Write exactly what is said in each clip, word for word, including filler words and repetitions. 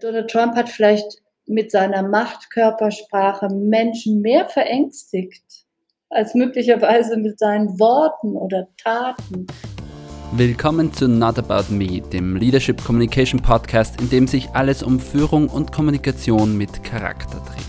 Donald Trump hat vielleicht mit seiner Machtkörpersprache Menschen mehr verängstigt, als möglicherweise mit seinen Worten oder Taten. Willkommen zu Not About Me, dem Leadership Communication Podcast, in dem sich alles um Führung und Kommunikation mit Charakter dreht.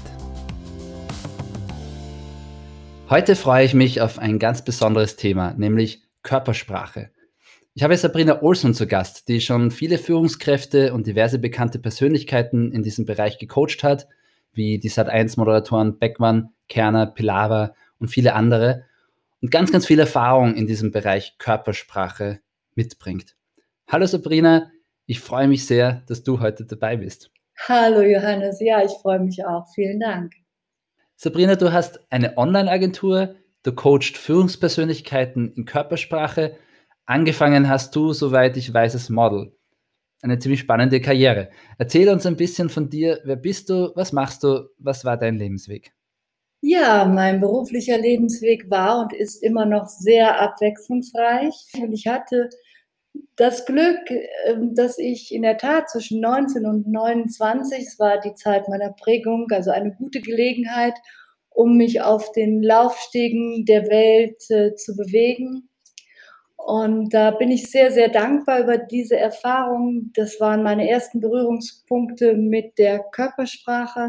Heute freue ich mich auf ein ganz besonderes Thema, nämlich Körpersprache. Ich habe Sabrina Olsson zu Gast, die schon viele Führungskräfte und diverse bekannte Persönlichkeiten in diesem Bereich gecoacht hat, wie die Sat eins Moderatoren Beckmann, Kerner, Pilawa und viele andere und ganz, ganz viel Erfahrung in diesem Bereich Körpersprache mitbringt. Hallo Sabrina, ich freue mich sehr, dass du heute dabei bist. Hallo Johannes, ja, ich freue mich auch. Vielen Dank. Sabrina, du hast eine Online-Agentur, du coachst Führungspersönlichkeiten in Körpersprache. Angefangen hast du, soweit ich weiß, als Model. Eine ziemlich spannende Karriere. Erzähl uns ein bisschen von dir. Wer bist du? Was machst du? Was war dein Lebensweg? Ja, mein beruflicher Lebensweg war und ist immer noch sehr abwechslungsreich. Und ich hatte das Glück, ähm, dass ich in der Tat zwischen neunzehn und neunundzwanzig, es war die Zeit meiner Prägung, also eine gute Gelegenheit, um mich auf den Laufstegen der Welt äh, zu bewegen. Und da bin ich sehr, sehr dankbar über diese Erfahrung. Das waren meine ersten Berührungspunkte mit der Körpersprache,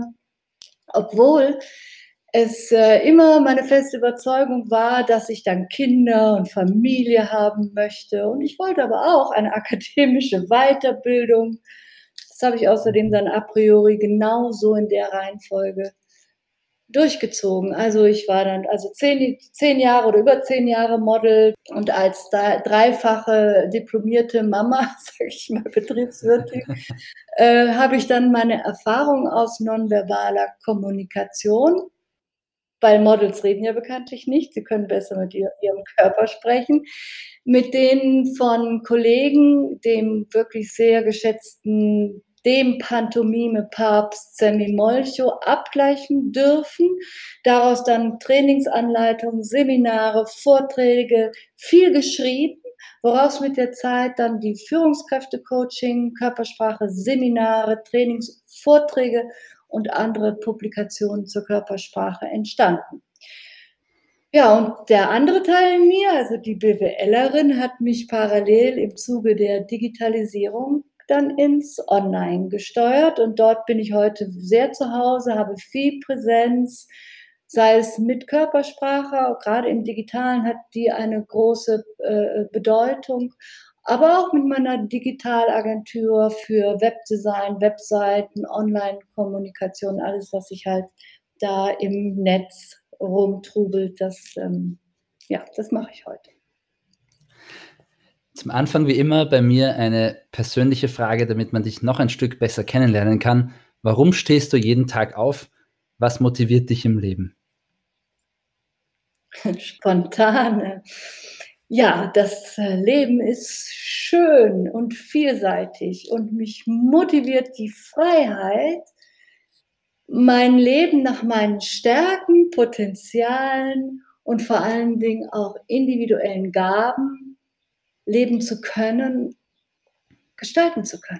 obwohl es äh, immer meine feste Überzeugung war, dass ich dann Kinder und Familie haben möchte. Und ich wollte aber auch eine akademische Weiterbildung. Das habe ich außerdem dann a priori genauso in der Reihenfolge durchgezogen. Also ich war dann also zehn, zehn Jahre oder über zehn Jahre Model und als da, dreifache diplomierte Mama, sage ich mal, Betriebswirtin, äh, habe ich dann meine Erfahrung aus nonverbaler Kommunikation, weil Models reden ja bekanntlich nicht, sie können besser mit ihr, ihrem Körper sprechen, mit denen von Kollegen, dem wirklich sehr geschätzten, dem Pantomime-Papst Sammy Molcho abgleichen dürfen. Daraus dann Trainingsanleitungen, Seminare, Vorträge, viel geschrieben, woraus mit der Zeit dann die Führungskräfte-Coaching, Körpersprache, Seminare, Trainings, Vorträge und andere Publikationen zur Körpersprache entstanden. Ja, und der andere Teil in mir, also die BWLerin, hat mich parallel im Zuge der Digitalisierung dann ins Online gesteuert und dort bin ich heute sehr zu Hause, habe viel Präsenz, sei es mit Körpersprache, gerade im Digitalen hat die eine große äh, Bedeutung, aber auch mit meiner Digitalagentur für Webdesign, Webseiten, Online-Kommunikation, alles, was ich halt da im Netz rumtrubelt, das, ähm, ja, das mache ich heute. Zum Anfang wie immer bei mir eine persönliche Frage, damit man dich noch ein Stück besser kennenlernen kann. Warum stehst du jeden Tag auf? Was motiviert dich im Leben? Spontane. Ja, das äh, Leben ist schön und vielseitig und mich motiviert die Freiheit, mein Leben nach meinen Stärken, Potenzialen und vor allen Dingen auch individuellen Gaben leben zu können, gestalten zu können.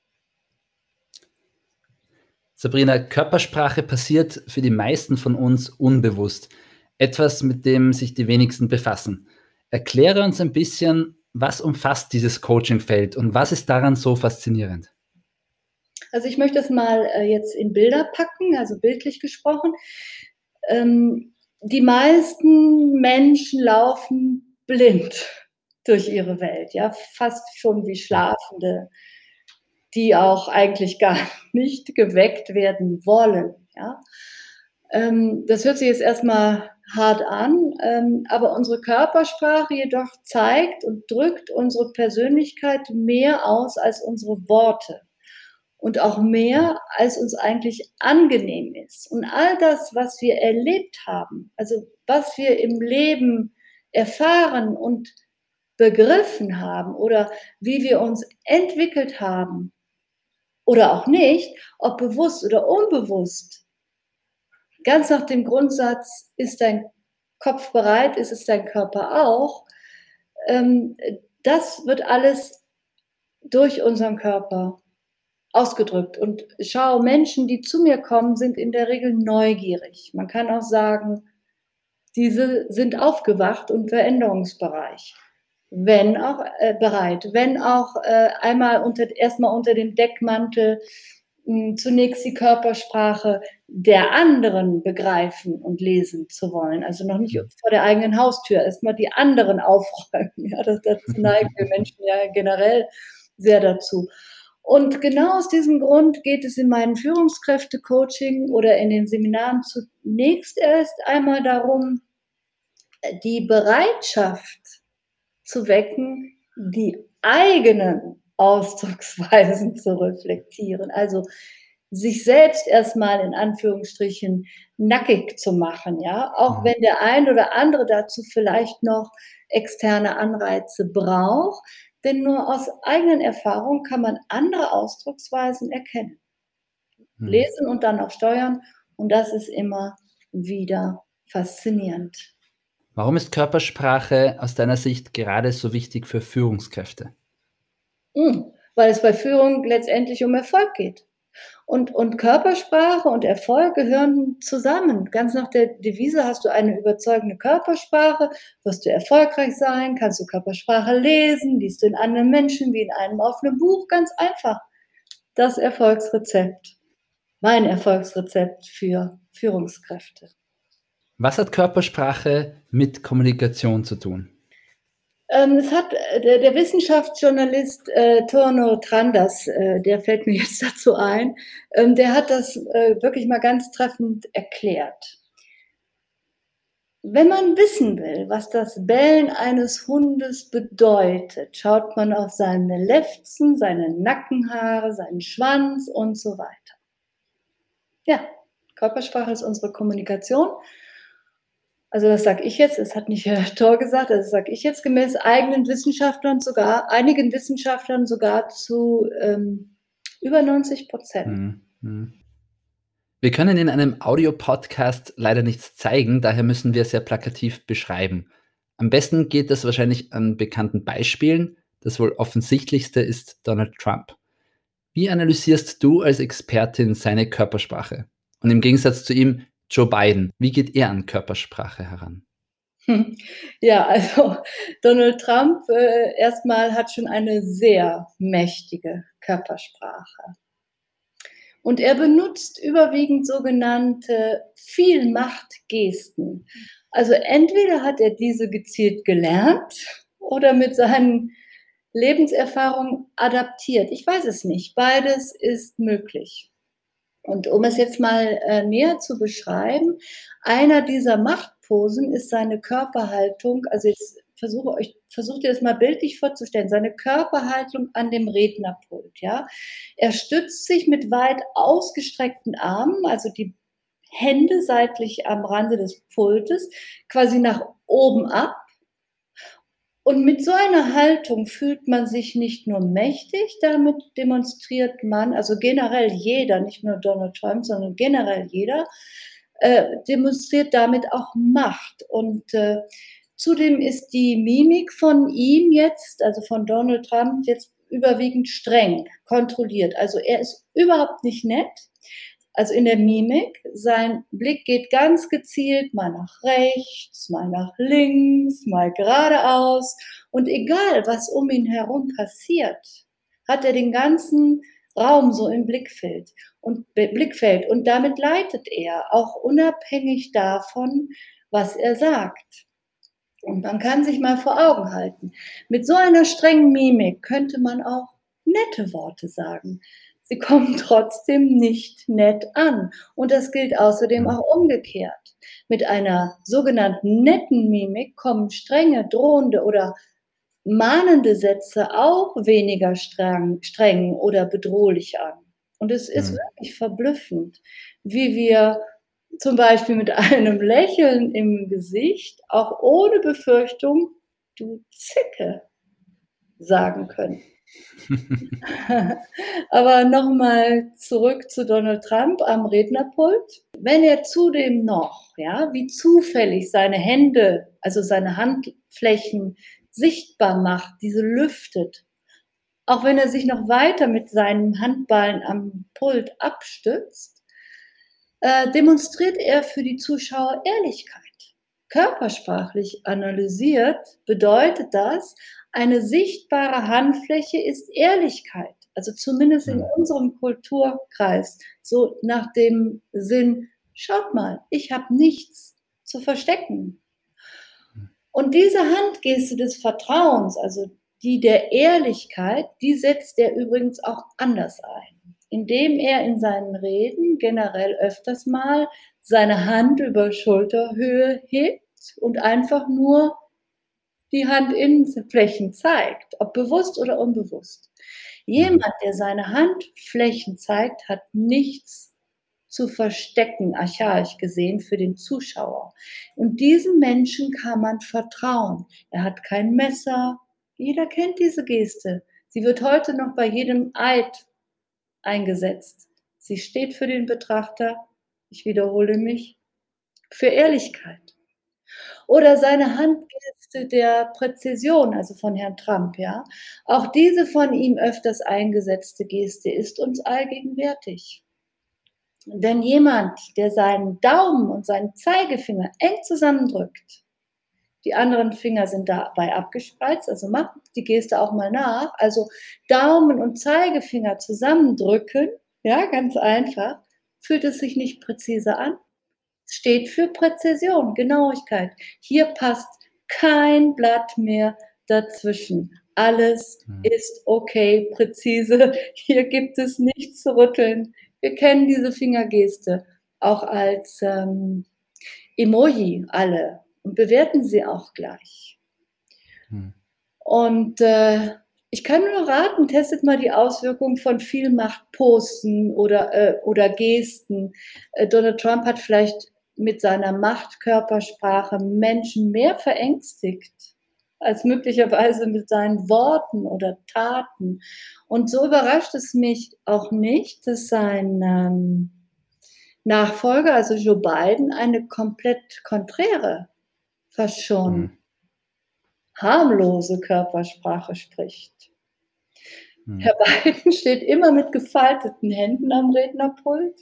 Sabrina, Körpersprache passiert für die meisten von uns unbewusst. Etwas, mit dem sich die wenigsten befassen. Erkläre uns ein bisschen, was umfasst dieses Coachingfeld und was ist daran so faszinierend? Also ich möchte es mal äh, jetzt in Bilder packen, also bildlich gesprochen. Ähm, die meisten Menschen laufen blind durch ihre Welt, ja, fast schon wie Schlafende, die auch eigentlich gar nicht geweckt werden wollen, ja. Ähm, das hört sich jetzt erstmal hart an, ähm, aber unsere Körpersprache jedoch zeigt und drückt unsere Persönlichkeit mehr aus als unsere Worte und auch mehr, als uns eigentlich angenehm ist. Und all das, was wir erlebt haben, also was wir im Leben erfahren und begriffen haben oder wie wir uns entwickelt haben oder auch nicht, ob bewusst oder unbewusst, ganz nach dem Grundsatz, ist dein Kopf bereit, ist es dein Körper auch, ähm, das wird alles durch unseren Körper ausgedrückt. Und schau, Menschen, die zu mir kommen, sind in der Regel neugierig. Man kann auch sagen, diese sind aufgewacht und veränderungsbereit. Wenn auch äh, bereit, wenn auch äh, einmal unter, erstmal unter dem Deckmantel mh, zunächst die Körpersprache der anderen begreifen und lesen zu wollen. Also noch nicht Mhm. vor der eigenen Haustür, erstmal die anderen aufräumen. Ja, das, dazu neigen wir Menschen ja generell sehr dazu. Und genau aus diesem Grund geht es in meinem Führungskräfte-Coaching oder in den Seminaren zunächst erst einmal darum, die Bereitschaft zu wecken, die eigenen Ausdrucksweisen zu reflektieren. Also sich selbst erstmal in Anführungsstrichen nackig zu machen, ja, auch Mhm. wenn der ein oder andere dazu vielleicht noch externe Anreize braucht, denn nur aus eigenen Erfahrungen kann man andere Ausdrucksweisen erkennen, Mhm. lesen und dann auch steuern und das ist immer wieder faszinierend. Warum ist Körpersprache aus deiner Sicht gerade so wichtig für Führungskräfte? Hm, weil es bei Führung letztendlich um Erfolg geht. Und und Körpersprache und Erfolg gehören zusammen. Ganz nach der Devise: „Hast du eine überzeugende Körpersprache, wirst du erfolgreich sein.“ Kannst du Körpersprache lesen, liest du in anderen Menschen wie in einem offenen Buch, ganz einfach. Das Erfolgsrezept. Mein Erfolgsrezept für Führungskräfte. Was hat Körpersprache mit Kommunikation zu tun? Ähm, es hat äh, der der Wissenschaftsjournalist, äh, Torno Tranders, äh, der fällt mir jetzt dazu ein, ähm, der hat das, äh, wirklich mal ganz treffend erklärt. Wenn man wissen will, was das Bellen eines Hundes bedeutet, schaut man auf seine Lefzen, seine Nackenhaare, seinen Schwanz und so weiter. Ja, Körpersprache ist unsere Kommunikation. Also, das sage ich jetzt, das hat nicht Herr Thor gesagt, das sage ich jetzt gemäß eigenen Wissenschaftlern sogar einigen Wissenschaftlern sogar zu, ähm, über neunzig Prozent. Mhm. Mhm. Wir können in einem Audiopodcast leider nichts zeigen, daher müssen wir sehr plakativ beschreiben. Am besten geht das wahrscheinlich an bekannten Beispielen. Das wohl offensichtlichste ist Donald Trump. Wie analysierst du als Expertin seine Körpersprache? Und im Gegensatz zu ihm Joe Biden. Wie geht er an Körpersprache heran? Ja, also Donald Trump, äh, erst hat schon eine sehr mächtige Körpersprache. Und er benutzt überwiegend sogenannte Vielmachtgesten. Also entweder hat er diese gezielt gelernt oder mit seinen Lebenserfahrungen adaptiert. Ich weiß es nicht. Beides ist möglich. Und um es jetzt mal äh, näher zu beschreiben, einer dieser Machtposen ist seine Körperhaltung. Also jetzt versuche euch, versucht ihr das mal bildlich vorzustellen, seine Körperhaltung an dem Rednerpult. Ja? Er stützt sich mit weit ausgestreckten Armen, also die Hände seitlich am Rande des Pultes, quasi nach oben ab. Und mit so einer Haltung fühlt man sich nicht nur mächtig, damit demonstriert man, also generell jeder, nicht nur Donald Trump, sondern generell jeder, äh, demonstriert damit auch Macht. Und äh, zudem ist die Mimik von ihm jetzt, also von Donald Trump, jetzt überwiegend streng kontrolliert. Also er ist überhaupt nicht nett, also in der Mimik. Sein Blick geht ganz gezielt mal nach rechts, mal nach links, mal geradeaus. Und egal, was um ihn herum passiert, hat er den ganzen Raum so im Blickfeld und Blickfeld. Und damit leitet er, auch unabhängig davon, was er sagt. Und man kann sich mal vor Augen halten. Mit so einer strengen Mimik könnte man auch nette Worte sagen. Sie kommen trotzdem nicht nett an. Und das gilt außerdem Mhm. auch umgekehrt. Mit einer sogenannten netten Mimik kommen strenge, drohende oder mahnende Sätze auch weniger streng, streng oder bedrohlich an. Und es ist Mhm. wirklich verblüffend, wie wir zum Beispiel mit einem Lächeln im Gesicht, auch ohne Befürchtung, du Zicke, sagen können. Aber nochmal zurück zu Donald Trump am Rednerpult. Wenn er zudem noch, ja, wie zufällig seine Hände, also seine Handflächen sichtbar macht, diese lüftet, auch wenn er sich noch weiter mit seinen Handballen am Pult abstützt, äh, demonstriert er für die Zuschauer Ehrlichkeit. Körpersprachlich analysiert bedeutet das, eine sichtbare Handfläche ist Ehrlichkeit. Also zumindest in Mhm. unserem Kulturkreis, so nach dem Sinn: „Schaut mal, ich habe nichts zu verstecken.“ Hm. Und diese Handgeste des Vertrauens, also die der Ehrlichkeit, die setzt er übrigens auch anders ein, indem er in seinen Reden generell öfters mal seine Hand über Schulterhöhe hebt und einfach nur die Handinnenflächen zeigt, ob bewusst oder unbewusst. Mhm. Jemand, der seine Handflächen zeigt, hat nichts zu verstecken, archaisch gesehen, für den Zuschauer. Und diesem Menschen kann man vertrauen. Er hat kein Messer. Jeder kennt diese Geste. Sie wird heute noch bei jedem Eid eingesetzt. Sie steht für den Betrachter, ich wiederhole mich, für Ehrlichkeit. Oder seine Handgeste der Präzision, also von Herrn Trump, ja. Auch diese von ihm öfters eingesetzte Geste ist uns allgegenwärtig. Denn jemand, der seinen Daumen und seinen Zeigefinger eng zusammendrückt, die anderen Finger sind dabei abgespreizt, also macht die Geste auch mal nach. Also Daumen und Zeigefinger zusammendrücken, ja, ganz einfach, fühlt es sich nicht präzise an. Steht für Präzision, Genauigkeit. Hier passt kein Blatt mehr dazwischen. Alles Mhm. ist okay, präzise. Hier gibt es nichts zu rütteln. Wir kennen diese Fingergeste auch als, ähm, Emoji alle und bewerten sie auch gleich. Mhm. Und, äh, ich kann nur raten, testet mal die Auswirkungen von Vielmacht-Posten oder, äh oder Gesten. Äh, Donald Trump hat vielleicht mit seiner Machtkörpersprache Menschen mehr verängstigt als möglicherweise mit seinen Worten oder Taten. Und so überrascht es mich auch nicht, dass sein, ähm, Nachfolger, also Joe Biden, eine komplett konträre, fast schon Mhm. harmlose Körpersprache spricht. Mhm. Herr Biden steht immer mit gefalteten Händen am Rednerpult.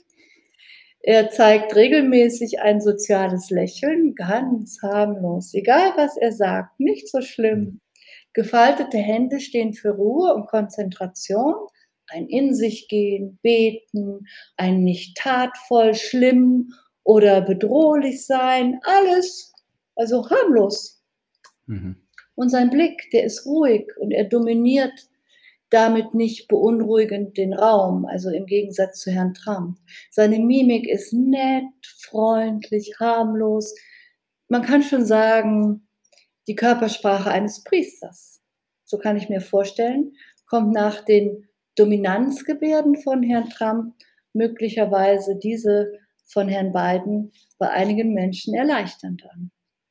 Er zeigt regelmäßig ein soziales Lächeln, ganz harmlos, egal was er sagt, nicht so Mhm. schlimm. Gefaltete Hände stehen für Ruhe und Konzentration, ein in sich gehen, beten, ein nicht tatvoll, schlimm oder bedrohlich sein, alles, also harmlos. Mhm. Und sein Blick, der ist ruhig und er dominiert damit nicht beunruhigend den Raum, also im Gegensatz zu Herrn Trump. Seine Mimik ist nett, freundlich, harmlos. Man kann schon sagen, die Körpersprache eines Priesters. So kann ich mir vorstellen, kommt nach den Dominanzgebärden von Herrn Trump möglicherweise diese von Herrn Biden bei einigen Menschen erleichternd an.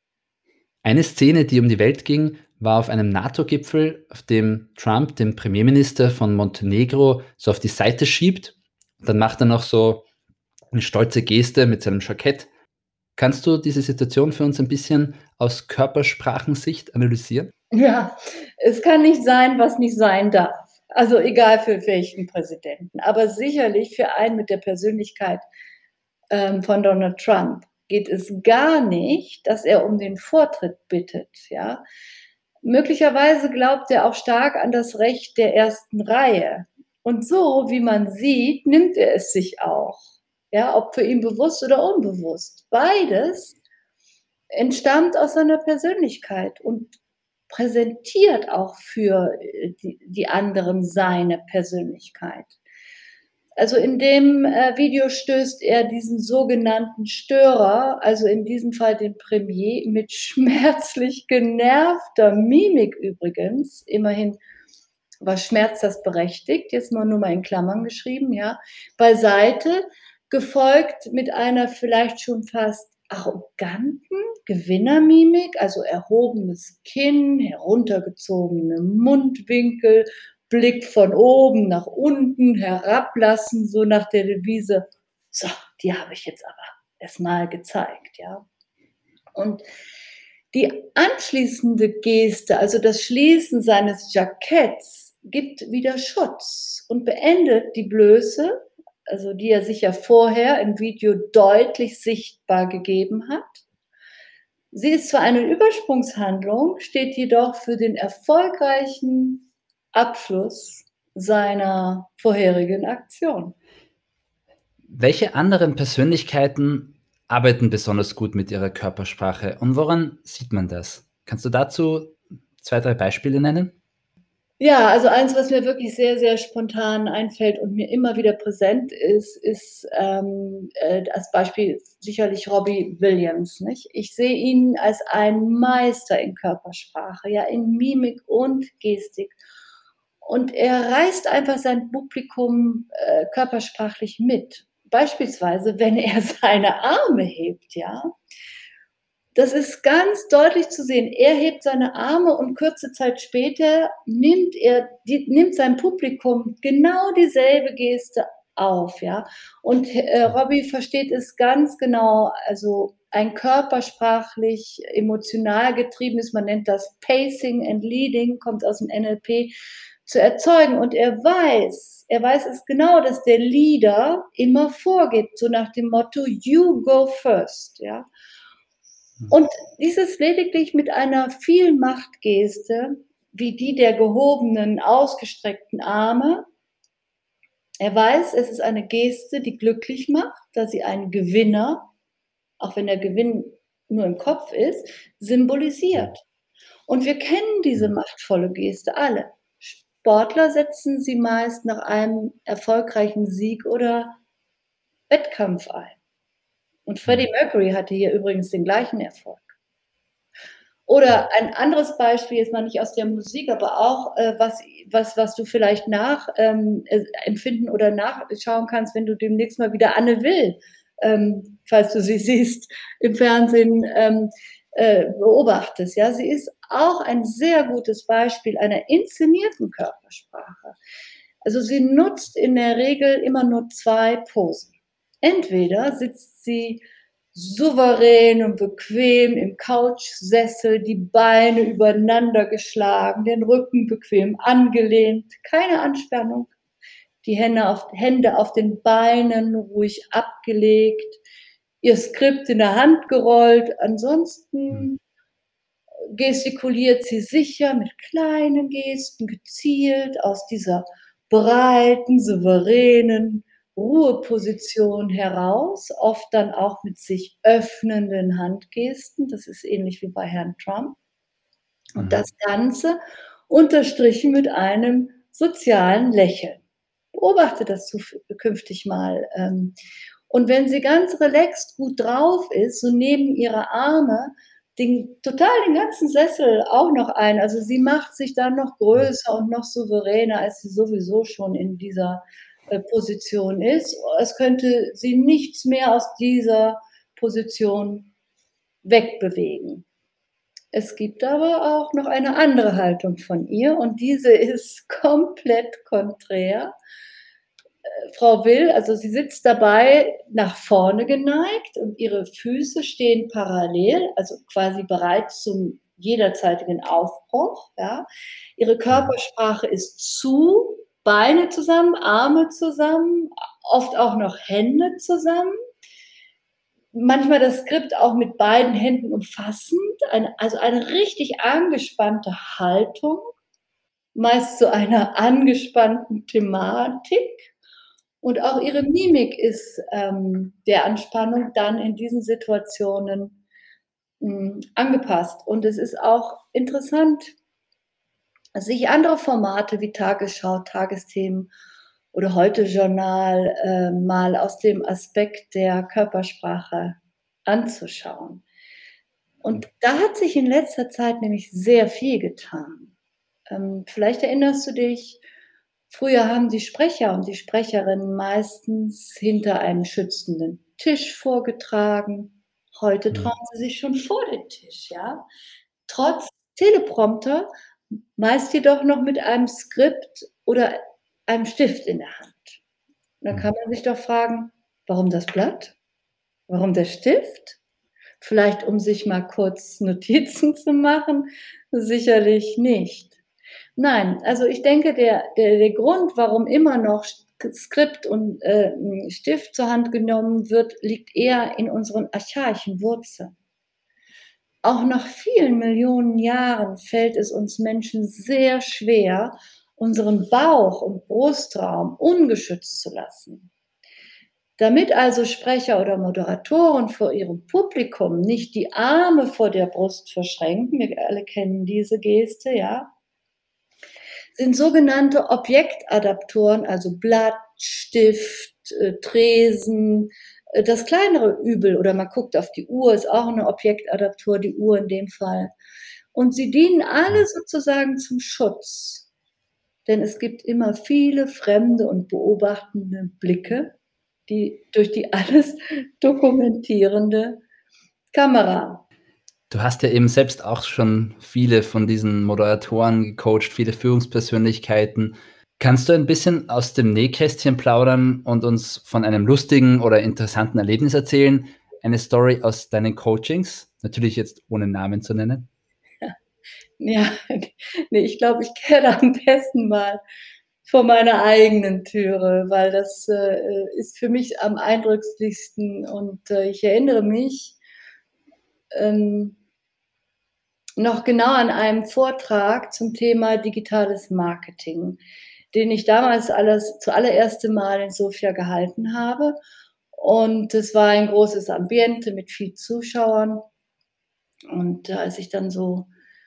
Eine Szene, die um die Welt ging, war auf einem NATO-Gipfel, auf dem Trump den Premierminister von Montenegro so auf die Seite schiebt. Dann macht er noch so eine stolze Geste mit seinem Jackett. Kannst du diese Situation für uns ein bisschen aus Körpersprachensicht analysieren? Ja, es kann nicht sein, was nicht sein darf. Also egal für welchen Präsidenten, aber sicherlich für einen mit der Persönlichkeit, ähm, von Donald Trump geht es gar nicht, dass er um den Vortritt bittet, ja? Möglicherweise glaubt er auch stark an das Recht der ersten Reihe. Und so, wie man sieht, nimmt er es sich auch, ja, ob für ihn bewusst oder unbewusst. Beides entstammt aus seiner Persönlichkeit und präsentiert auch für, äh, die die anderen seine Persönlichkeit. Also, in dem, äh, Video stößt er diesen sogenannten Störer, also in diesem Fall den Premier, mit schmerzlich genervter Mimik übrigens, immerhin war Schmerz das berechtigt, jetzt mal nur mal in Klammern geschrieben, ja, beiseite, gefolgt mit einer vielleicht schon fast arroganten Gewinnermimik, also erhobenes Kinn, heruntergezogene Mundwinkel, Blick von oben nach unten, herablassen, so nach der Devise: „So, die habe ich jetzt aber erst mal gezeigt“, ja? Und die anschließende Geste, also das Schließen seines Jacketts, gibt wieder Schutz und beendet die Blöße, also die er sich ja vorher im Video deutlich sichtbar gegeben hat. Sie ist zwar eine Übersprungshandlung, steht jedoch für den erfolgreichen Abschluss seiner vorherigen Aktion. Welche anderen Persönlichkeiten arbeiten besonders gut mit ihrer Körpersprache und woran sieht man das? Kannst du dazu zwei, drei Beispiele nennen? Ja, also eins, was mir wirklich sehr, sehr spontan einfällt und mir immer wieder präsent ist, ist, ähm, äh, als Beispiel sicherlich Robbie Williams, nicht? Ich sehe ihn als einen Meister in Körpersprache, ja, in Mimik und Gestik. Und er reißt einfach sein Publikum, äh, körpersprachlich mit. Beispielsweise, wenn er seine Arme hebt, ja? Das ist ganz deutlich zu sehen. Er hebt seine Arme und kurze Zeit später nimmt er die nimmt sein Publikum genau dieselbe Geste auf, ja? Und, äh, Robbie versteht es ganz genau, also ein körpersprachlich emotional getriebenes, man nennt das Pacing and Leading, kommt aus dem N L P, zu erzeugen. Und er weiß er weiß es genau, dass der Leader immer vorgibt, so nach dem Motto: „You go first“, ja? Und dieses lediglich mit einer Vielmachtgeste, wie die der gehobenen, ausgestreckten Arme. Er weiß, es ist eine Geste, die glücklich macht, da sie einen Gewinner, auch wenn der Gewinn nur im Kopf ist, symbolisiert. Und wir kennen diese machtvolle Geste alle. Sportler setzen sie meist nach einem erfolgreichen Sieg oder Wettkampf ein. Und Freddie Mercury hatte hier übrigens den gleichen Erfolg. Oder ein anderes Beispiel, jetzt mal nicht aus der Musik, aber auch, äh, was was was du vielleicht nach ähm, äh, empfinden oder nachschauen kannst, wenn du demnächst mal wieder Anne Will, ähm, falls du sie siehst, im Fernsehen, ähm, äh, beobachtest, ja? Sie ist auch ein sehr gutes Beispiel einer inszenierten Körpersprache. Also, sie nutzt in der Regel immer nur zwei Posen. Entweder sitzt sie souverän und bequem im Couchsessel, die Beine übereinander geschlagen, den Rücken bequem angelehnt, keine Anspannung, die Hände auf Hände auf den Beinen ruhig abgelegt, ihr Skript in der Hand gerollt. Ansonsten gestikuliert sie sicher mit kleinen Gesten, gezielt aus dieser breiten, souveränen Ruheposition heraus, oft dann auch mit sich öffnenden Handgesten. Das ist ähnlich wie bei Herrn Trump. Und Mhm. das Ganze unterstrichen mit einem sozialen Lächeln. Beobachte das zuf künftig mal. Ähm, und wenn sie ganz relaxt gut drauf ist, so nehmen ihre Arme den total den ganzen Sessel auch noch ein. Also, sie macht sich dann noch größer und noch souveräner, als sie sowieso schon in dieser, äh, Position ist. Es könnte sie nichts mehr aus dieser Position wegbewegen. Es gibt aber auch noch eine andere Haltung von ihr und diese ist komplett konträr. Äh, Frau Will, also sie sitzt dabei nach vorne geneigt und ihre Füße stehen parallel, also quasi bereit zum jederzeitigen Aufbruch, ja. Ihre Körpersprache ist zu, Beine zusammen, Arme zusammen, oft auch noch Hände zusammen. Manchmal das Skript auch mit beiden Händen umfassend, eine also eine richtig angespannte Haltung, meist zu einer angespannten Thematik. Und auch ihre Mimik ist, ähm, der Anspannung dann in diesen Situationen, hm, angepasst. Und es ist auch interessant, sich andere Formate wie Tagesschau, Tagesthemen oder Heute-Journal, äh, mal aus dem Aspekt der Körpersprache anzuschauen. Und da hat sich in letzter Zeit nämlich sehr viel getan. Ähm, vielleicht erinnerst du dich, früher haben die Sprecher und die Sprecherinnen meistens hinter einem schützenden Tisch vorgetragen. Heute trauen sie sich schon vor den Tisch, ja? Trotz Teleprompter, meist jedoch noch mit einem Skript oder einem Stift in der Hand. Und dann kann man sich doch fragen: „Warum das Blatt? Warum der Stift? Vielleicht, um sich mal kurz Notizen zu machen? Sicherlich nicht. Nein, also ich denke, der der der Grund, warum immer noch Sk Skript und, äh, 'n Stift zur Hand genommen wird, liegt eher in unseren archaischen Wurzeln. Auch nach vielen Millionen Jahren fällt es uns Menschen sehr schwer, unseren Bauch und Brustraum ungeschützt zu lassen. Damit also Sprecher oder Moderatoren vor ihrem Publikum nicht die Arme vor der Brust verschränken, wir alle kennen diese Geste, ja, sind sogenannte Objektadaptoren, also Blatt, Stift, äh, Tresen, äh, das kleinere Übel oder man guckt auf die Uhr, ist auch 'ne Objektadaptor, die Uhr in dem Fall. Und sie dienen alle Mhm. sozusagen zum Schutz, denn es gibt immer viele fremde und beobachtende Blicke, die durch die alles dokumentierende Kamera. Du hast ja eben selbst auch schon viele von diesen Moderatoren gecoacht, viele Führungspersönlichkeiten. Kannst du ein bisschen aus dem Nähkästchen plaudern und uns von einem lustigen oder interessanten Erlebnis erzählen? Eine Story aus deinen Coachings? Natürlich jetzt ohne Namen zu nennen. Ja, ne, ich glaube, ich kehre am besten mal vor meiner eigenen Türe, weil das, äh, ist für mich am eindrücklichsten und, äh, ich erinnere mich ähm noch genau an einem Vortrag zum Thema digitales Marketing, den ich damals alles zuallererste Mal in Sofia gehalten habe. Und es war ein großes Ambiente mit viel Zuschauern. Und als ich dann so,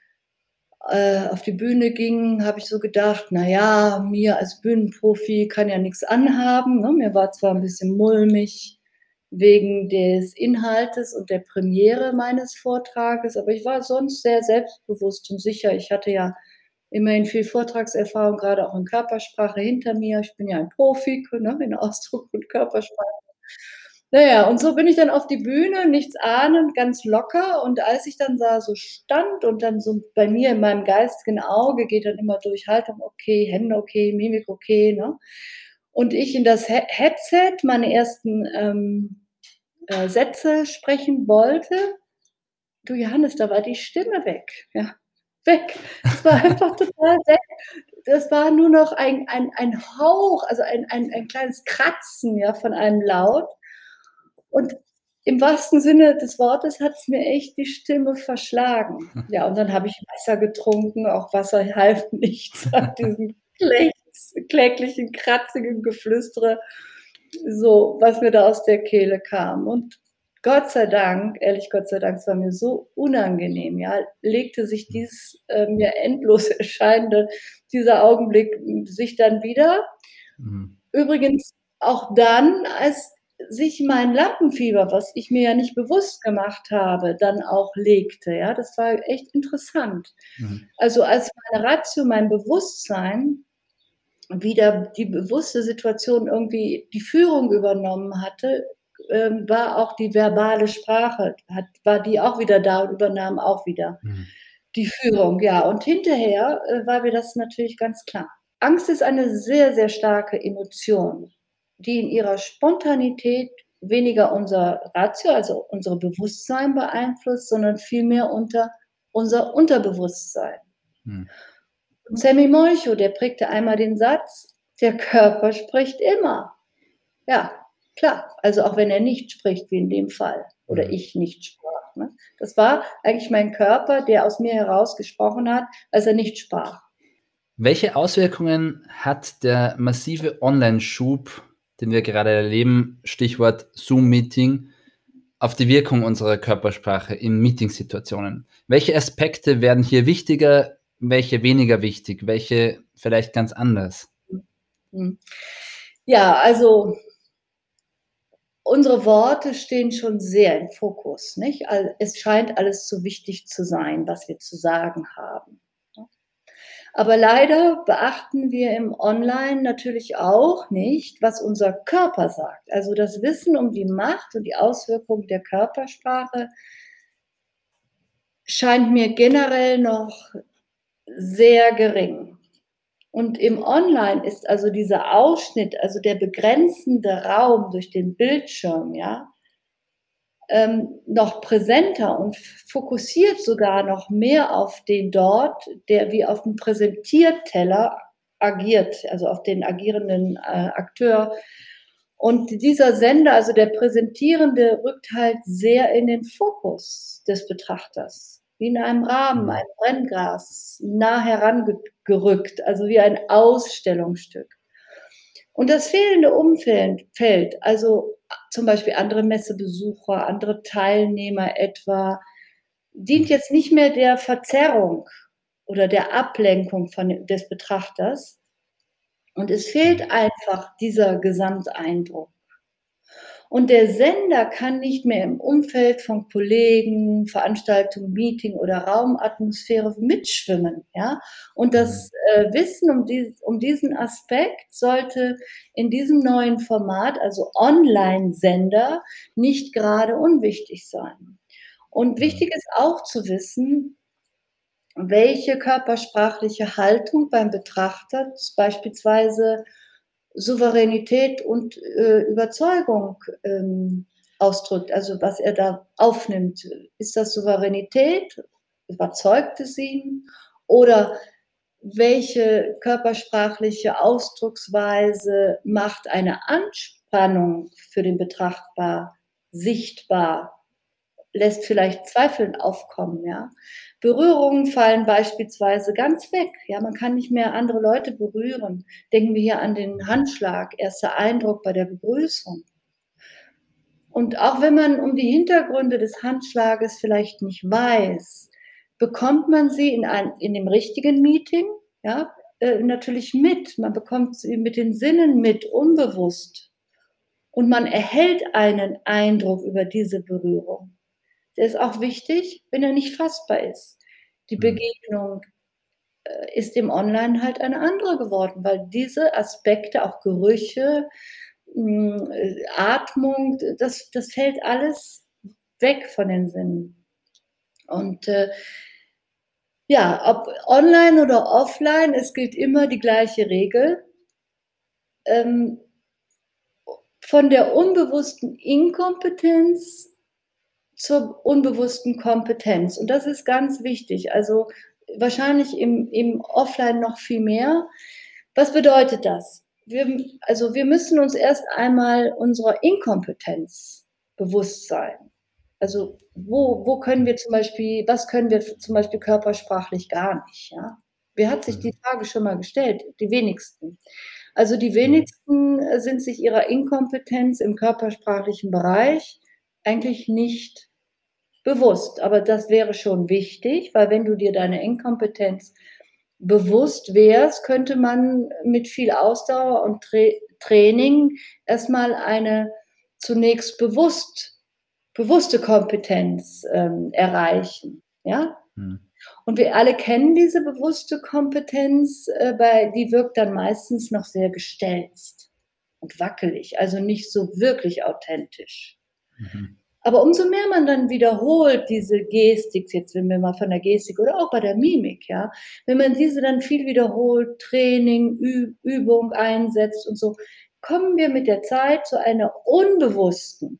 äh, auf die Bühne ging, habe ich so gedacht: „Na ja, mir als Bühnenprofi kann ja nix anhaben“, ne? Mir war zwar 'n bisschen mulmig wegen des Inhaltes und der Premiere meines Vortrages, aber ich war sonst sehr selbstbewusst und sicher. Ich hatte ja immerhin viel Vortragserfahrung, grade auch in Körpersprache hinter mir. Ich bin ja ein Profi, ne, in Ausdruck und Körpersprache. Na ja, und so bin ich dann auf die Bühne, nichts ahnend, ganz locker. Und als ich dann da so stand und dann so bei mir in meinem geistigen Auge geht dann immer durch: Haltung okay, Hände okay, Mimik okay, ne? Und ich in das He Headset meine ersten, ähm, äh, Sätze sprechen wollte. Du Johannes, da war die Stimme weg, ja, weg. Es war einfach total weg. Das war nur noch ein ein ein Hauch, also ein ein ein kleines Kratzen, ja, von einem Laut. Und im wahrsten Sinne des Wortes hat's mir echt die Stimme verschlagen. Ja, und dann habe ich Wasser getrunken, auch Wasser half nichts an diesem klägs kläglichen, kratzigen Geflüstere, so, was mir da aus der Kehle kam. Und Gott sei Dank, ehrlich Gott sei Dank, es war mir so unangenehm, ja, legte sich Mhm. dies, äh, mir endlos erscheinende dieser Augenblick, hm, sich dann wieder. Mhm. Übrigens auch dann, als sich mein Lampenfieber, was ich mir ja nicht bewusst gemacht habe, dann auch legte, ja? Das war echt interessant. Mhm. Also, als meine Ratio, mein Bewusstsein wieder die bewusste Situation irgendwie die Führung übernommen hatte, ähm, war auch die verbale Sprache hat war die auch wieder da und übernahm auch wieder Mhm. die Führung, ja. Und hinterher, äh, war mir das natürlich ganz klar. Angst ist eine sehr, sehr starke Emotion, die in ihrer Spontanität weniger unser Ratio, also unser Bewusstsein beeinflusst, sondern vielmehr unter unser Unterbewusstsein. Mhm. Und Sammy Molcho, der prägte einmal den Satz: „Der Körper spricht immer.“ Ja, klar, also auch wenn er nicht spricht, wie in dem Fall oder Mhm. ich nicht sprach, ne? Das war eigentlich mein Körper, der aus mir heraus gesprochen hat, als er nicht sprach. Welche Auswirkungen hat der massive Onlineschub, den wir gerade erleben, Stichwort Zoom-Meeting, auf die Wirkung unserer Körpersprache in Meetingsituationen? Welche Aspekte werden hier wichtiger, welche weniger wichtig, welche vielleicht ganz anders? Mhm. Mhm. Ja, also unsere Worte stehen schon sehr im Fokus, nicht? Al es scheint alles so wichtig zu sein, was wir zu sagen haben, ne? Aber leider beachten wir im Online natürlich auch nicht, was unser Körper sagt. Also, das Wissen um die Macht und die Auswirkung der Körpersprache scheint mir generell noch sehr gering. Und im Online ist also dieser Ausschnitt, also der begrenzende Raum durch den Bildschirm, ja ähm, noch präsenter und fokussiert sogar noch mehr auf den dort, der wie auf dem Präsentierteller agiert, also auf den agierenden, äh, Akteur. Und dieser Sender, also der Präsentierende, rückt halt sehr in den Fokus des Betrachters, wie in einem Rahmen, Mhm. ein Brennglas, nah herange gerückt, also wie ein Ausstellungsstück. Und das fehlende Umfeld Feld, also zum Beispiel andere Messebesucher, andere Teilnehmer etwa, dient Mhm. jetzt nicht mehr der Verzerrung oder der Ablenkung von des Betrachters und es Mhm. fehlt einfach dieser Gesamteindruck. Und der Sender kann nicht mehr im Umfeld von Kollegen, Veranstaltungen, Meeting oder Raumatmosphäre mitschwimmen, ja? Und Mhm. das, äh, Wissen um dies um diesen Aspekt sollte in diesem neuen Format, also Online-Sender, nicht gerade unwichtig sein. Und Mhm. wichtig ist auch zu wissen, welche körpersprachliche Haltung beim Betrachter beispielsweise Souveränität und, äh, Überzeugung, ähm, ausdrückt, also was er da aufnimmt. Ist das Souveränität? Überzeugt es ihn? Oder welche körpersprachliche Ausdrucksweise macht eine Anspannung für den Betrachter sichtbar? Lässt vielleicht Zweifel aufkommen, ja. Berührungen fallen beispielsweise ganz weg, ja, man kann nicht mehr andere Leute berühren. Denken wir hier an den Handschlag, erster Eindruck bei der Begrüßung. Und auch wenn man um die Hintergründe des Handschlages vielleicht nicht weiß, bekommt man sie in ein in dem richtigen Meeting, ja, äh, natürlich mit. Man bekommt sie mit den Sinnen mit, unbewusst. Und man erhält einen Eindruck über diese Berührung. Der ist auch wichtig, wenn er nicht fassbar ist. Die Mhm. Begegnung, äh, ist im Online halt eine andere geworden, weil diese Aspekte, auch Gerüche, hm, äh, Atmung, d das das fällt alles weg von den Sinnen. Und, äh ja, ob online oder offline, es gilt immer die gleiche Regel. Ähm von der unbewussten Inkompetenz zur unbewussten Kompetenz. Und das ist ganz wichtig. Also, wahrscheinlich im im Offline noch viel mehr. Was bedeutet das? Wir m also, wir müssen uns erst einmal unserer Inkompetenz bewusst sein. Also, wo wo können wir zum Beispiel was können wir f zum Beispiel körpersprachlich gar nicht, ja? Wer hat sich die Mhm. Frage schon mal gestellt? Die wenigsten. Also, die Mhm. wenigsten, äh, sind sich ihrer Inkompetenz im körpersprachlichen Bereich eigentlich nicht bewusst. Aber das wäre schon wichtig, weil wenn du dir deine Inkompetenz bewusst wärst, könnte man mit viel Ausdauer und Tra Training erst mal eine zunächst bewusst bewusste Kompetenz, ähm, erreichen, ja? Mhm. Und wir alle kennen diese bewusste Kompetenz, äh, bei die wirkt dann meistens noch sehr gestelzt und wackelig, also nicht so wirklich authentisch. Mhm. Aber umso mehr man dann wiederholt diese Gestik, jetzt wenn wir mal von der Gestik oder auch bei der Mimik, ja, wenn man diese dann viel wiederholt, Training, Ü Übung einsetzt und so, kommen wir mit der Zeit zu einer unbewussten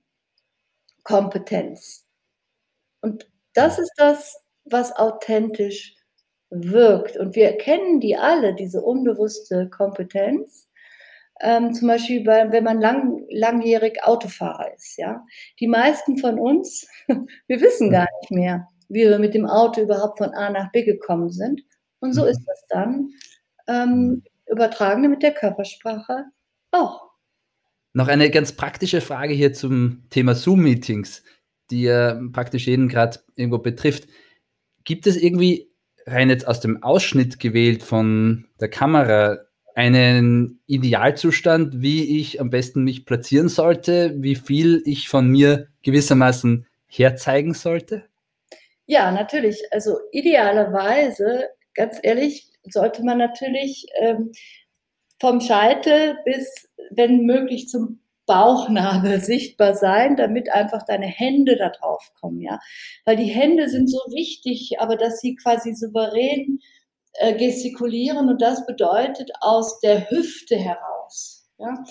Kompetenz. Und das Mhm. ist das, was authentisch wirkt. Und wir kennen die alle, diese unbewusste Kompetenz, ähm, zum Beispiel bei wenn man lang langjährig Autofahrer ist, ja. Die meisten von uns, wir wissen gar nicht mehr, wie wir mit dem Auto überhaupt von A nach B gekommen sind. Und so ist Mhm. das dann, Mhm. ähm, übertragen mit der Körpersprache auch. Noch eine ganz praktische Frage hier zum Thema Zoom-Meetings, die ja praktisch jeden grad irgendwo betrifft. Gibt es irgendwie, rein jetzt aus dem Ausschnitt gewählt von der Kamera, einen Idealzustand, wie ich am besten mich platzieren sollte, wie viel ich von mir gewissermaßen herzeigen sollte? Ja, natürlich. Also, idealerweise, ganz ehrlich, sollte man natürlich, ähm, vom Scheitel bis, wenn möglich, zum Bauchnabel sichtbar sein, damit einfach deine Hände da drauf kommen, ja? Weil die Hände sind so wichtig, aber dass sie quasi souverän, äh, gestikulieren und das bedeutet aus der Hüfte heraus, ja?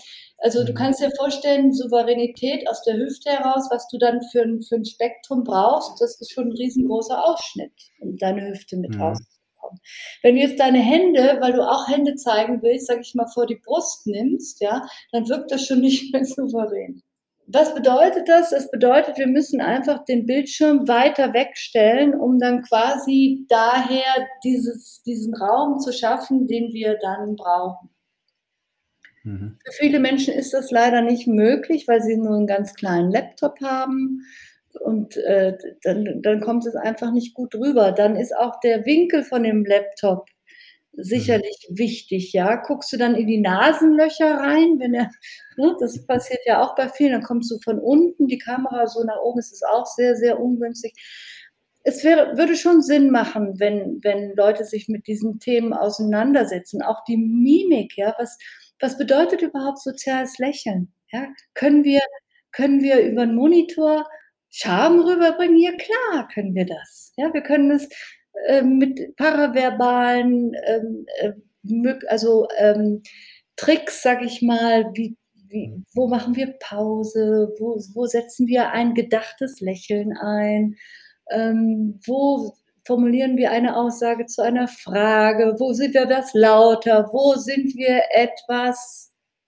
Also du kannst dir vorstellen, Souveränität aus der Hüfte heraus, was du dann für ein, für ein Spektrum brauchst, das ist schon ein riesengroßer Ausschnitt, um deine Hüfte mit Mhm. rauszubekommen. Wenn du jetzt deine Hände, weil du auch Hände zeigen willst, sag ich mal, vor die Brust nimmst, ja, dann wirkt das schon nicht mehr souverän. Was bedeutet das? Das bedeutet, wir müssen einfach den Bildschirm weiter wegstellen, um dann quasi daher dieses, diesen Raum zu schaffen, den wir dann brauchen. Mhm. Für viele Menschen ist das leider nicht möglich, weil sie nur einen ganz kleinen Laptop haben und, äh, dann dann kommt es einfach nicht gut rüber. Dann ist auch der Winkel von dem Laptop Mhm. sicherlich wichtig, ja. Guckst du dann in die Nasenlöcher rein, wenn er ne, das passiert ja auch bei vielen, dann kommst du von unten, die Kamera so nach oben, ist es auch sehr, sehr ungünstig. Es wäre würde schon Sinn machen, wenn wenn Leute sich mit diesen Themen auseinandersetzen. Auch die Mimik, ja, was was bedeutet überhaupt soziales Lächeln? Ja, können wir können wir über 'n Monitor Charme rüberbringen? Ja klar können wir das. Ja, wir können es, ähm, mit paraverbalen, ähm, äh, mög also, ähm, Tricks, sage ich mal, wie wie wo machen wir Pause? Wo wo setzen wir ein gedachtes Lächeln ein? Ähm, wo formulieren wir eine Aussage zu einer Frage? Wo sind wir etwas lauter? Wo sind wir etwas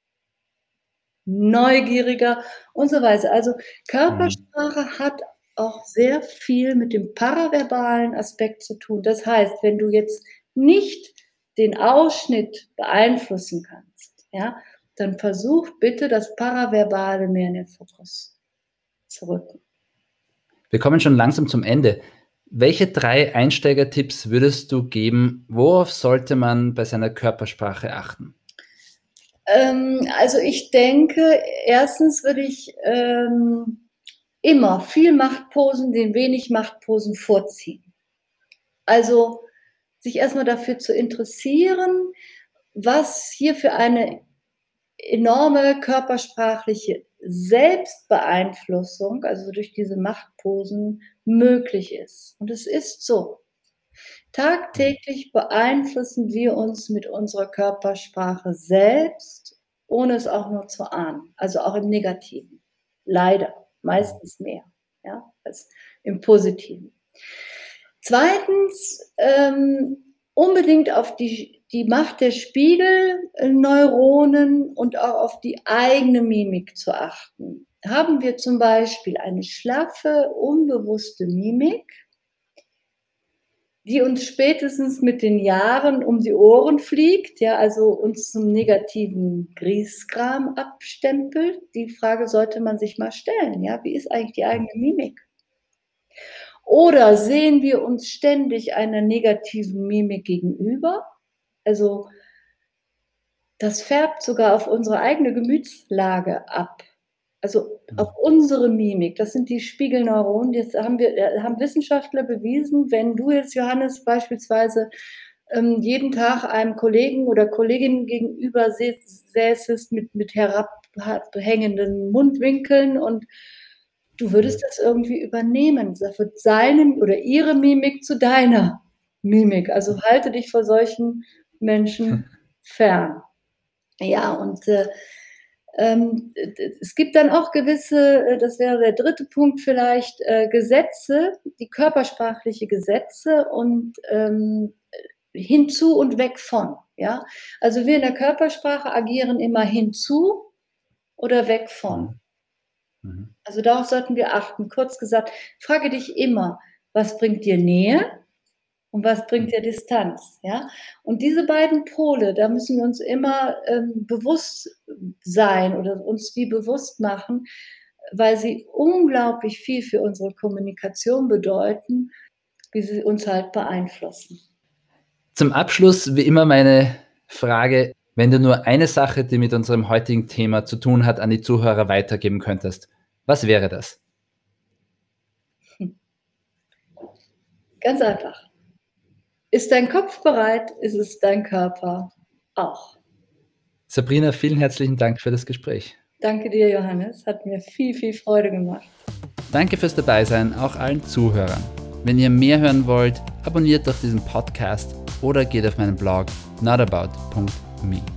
neugieriger und so weiter? Also, Mhm. Körpersprache hat auch sehr viel mit dem paraverbalen Aspekt zu tun. Das heißt, wenn du jetzt nicht den Ausschnitt beeinflussen kannst, ja, dann versuch bitte, das Paraverbale mehr in den Fokus zu rücken. Wir kommen schon langsam zum Ende. Welche drei Einsteigertipps würdest du geben? Worauf sollte man bei seiner Körpersprache achten? Ähm, also, ich denke, erstens würde ich, ähm, immer viel Machtposen den wenig Machtposen vorziehen. Also, sich erst mal dafür zu interessieren, was hier für eine enorme körpersprachliche Selbstbeeinflussung, also durch diese Machtposen, möglich ist. Und es ist so. Mhm. Tagtäglich beeinflussen wir uns mit unserer Körpersprache selbst, ohne es auch nur zu ahnen, also auch im Negativen. Leider, Mhm. meistens mehr, ja, als im Positiven. Zweitens, ähm, unbedingt auf die die Macht der Spiegelneuronen und auch auf die eigene Mimik zu achten. Haben wir zum Beispiel eine schlaffe, unbewusste Mimik, die uns spätestens mit den Jahren um die Ohren fliegt, ja, also uns zum negativen Griesgram abstempelt. Die Frage sollte man sich mal stellen, ja: „Wie ist eigentlich die eigene Mimik?“ Oder sehen wir uns ständig einer negativen Mimik gegenüber? Also, das färbt sogar auf unsere eigene Gemütslage ab. Also, auf Mhm. unsere Mimik. Das sind die Spiegelneuronen. Das haben wir äh, haben Wissenschaftler bewiesen, wenn du jetzt, Johannes, beispielsweise, ähm, jeden Tag einem Kollegen oder Kollegin gegenüber säß säßest mit mit herabhängenden Mundwinkeln und du würdest Mhm. das irgendwie übernehmen. Da wird seine oder ihre Mimik zu deiner Mimik. Also, halte dich vor solchen Menschen fern. Ja, und, äh, ähm, d d es gibt dann auch gewisse äh, das wäre der dritte Punkt vielleicht, äh, Gesetze, die körpersprachliche Gesetze und, ähm, äh, hinzu und weg von, ja? Also, wir in der Körpersprache agieren immer hinzu oder weg von. Mhm. Mhm. Also, darauf sollten wir achten. Kurz gesagt, frage dich immer: „Was bringt dir Nähe und was bringt Mhm. dir Distanz?“ Ja? Und diese beiden Pole, da müssen wir uns immer, ähm, bewusst sein oder uns die bewusst machen, weil sie unglaublich viel für unsere Kommunikation bedeuten, wie sie uns halt beeinflussen. Zum Abschluss wie immer meine Frage: Wenn du nur eine Sache, die mit unserem heutigen Thema zu tun hat, an die Zuhörer weitergeben könntest, was wäre das? Hm. Ganz einfach. Ist dein Kopf bereit, ist es dein Körper auch. Sabrina, vielen herzlichen Dank für das Gespräch. Danke dir, Johannes. Hat mir viel, viel Freude gemacht. Danke fürs Dabeisein, auch allen Zuhörern. Wenn ihr mehr hören wollt, abonniert doch diesen Podcast oder geht auf meinen Blog notabout punkt me.